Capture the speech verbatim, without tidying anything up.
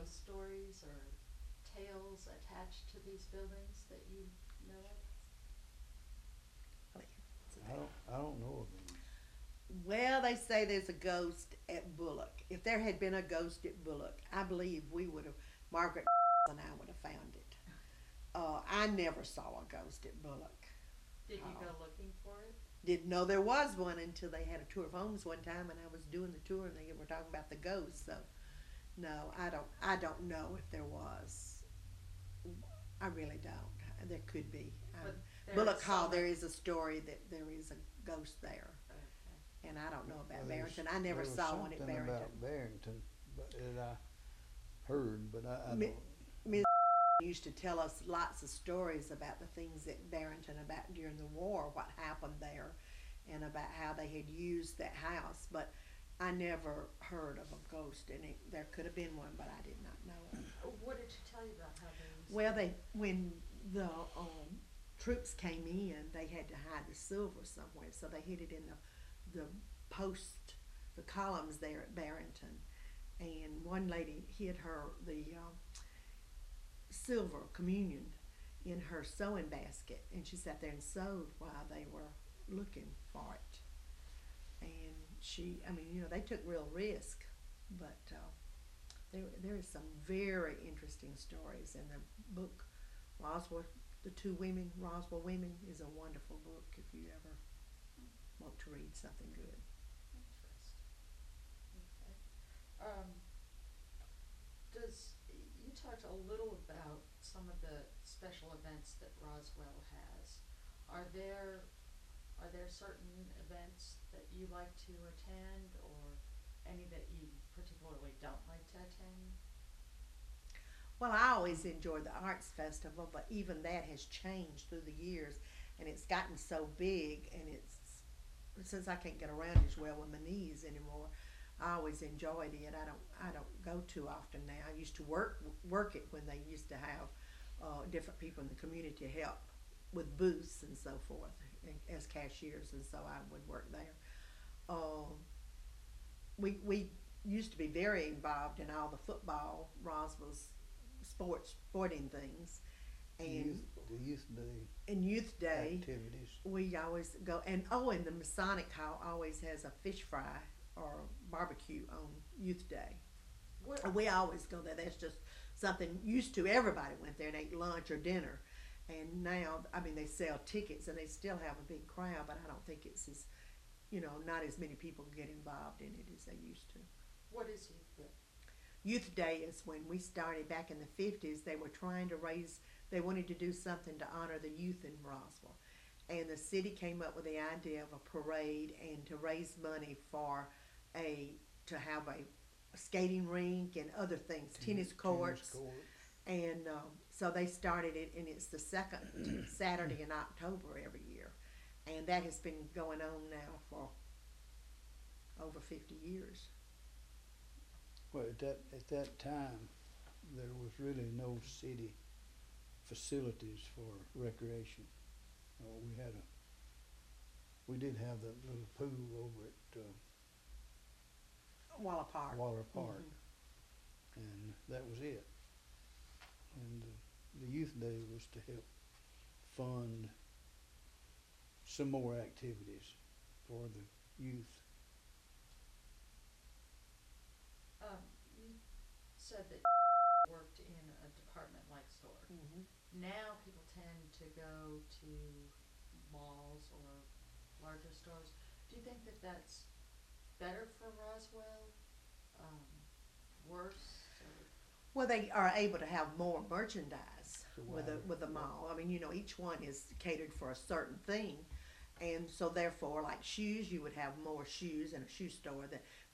ghost stories or tales attached to these buildings that you know of? I don't, I don't know of any. Well, they say there's a ghost at Bullock. If there had been a ghost at Bullock, I believe we would have, Margaret and I would have found it. Uh, I never saw a ghost at Bullock. Did you Oh. go looking for it? Didn't know there was one until they had a tour of homes one time, and I was doing the tour, and they were talking about the ghost. So, no, I don't. I don't know if there was. I really don't. There could be. Um, But there Bullock is Hall. some- There is a story that there is a ghost there, Okay. and I don't know about Well, there was- Barrington. I never there was saw one at something Barrington. about Barrington, but that I heard, but I, I Mi- don't. Miss used to tell us lots of stories about the things at Barrington about during the war, what happened there, and about how they had used that house. But I never heard of a ghost, and it, there could have been one, but I did not know it. Uh, What did she tell you about how they used Well, it? they when the um, troops came in, they had to hide the silver somewhere, so they hid it in the the post, the columns there at Barrington. And one lady hid her the uh, silver communion in her sewing basket, and she sat there and sewed while they were looking for it. And she, I mean, you know, they took real risk, but uh, there there is some very interesting stories in the book. Roswell, the two women, Roswell women, is a wonderful book if you ever want to read something good. Interesting. Okay. Um, does, you talked a little about some of the special events that Roswell has. Are there, are there certain events that you like to attend or any that you particularly don't like to attend? Well, I always enjoy the arts festival, but even that has changed through the years, and it's gotten so big, and it's since I can't get around as well with my knees anymore. I always enjoyed it. I don't I don't go too often now. I used to work work it when they used to have uh, different people in the community help with booths and so forth as cashiers, and so I would work there. Um, we we used to be very involved in all the football, Roswell's sports sporting things, The and youth, the youth day in Youth Day activities. we always go. And oh, and the Masonic Hall always has a fish fry or barbecue on Youth Day. What, And we always go there. That's just something used to. Everybody went there and ate lunch or dinner. And now, I mean, they sell tickets and they still have a big crowd, but I don't think it's as, you know, not as many people get involved in it as they used to. what is Youth Day? Youth Day is when we started back in the fifties. They were trying to raise, they wanted to do something to honor the youth in Roswell. And the city came up with the idea of a parade and to raise money for a, to have a, a skating rink and other things, tennis courts. Tennis court. And um, so they started it, and it's the second Saturday in October every year. And that has been going on now for over fifty years. Well, at that, at that time, there was really no city facilities for recreation. Uh, we had a, we did have that little pool over at, uh, Waller Park. Waller Park, Mhm. and that was it. And uh, the youth day was to help fund some more activities for the youth. Um, you said that worked in a department like store. Mhm. Now people tend to go to malls or larger stores. Do you think that that's better for Roswell? Um, worse? Or? Well, they are able to have more merchandise So with a wider. with a mall. I mean, you know, each one is catered for a certain thing, and so therefore, like shoes, you would have more shoes in a shoe store. That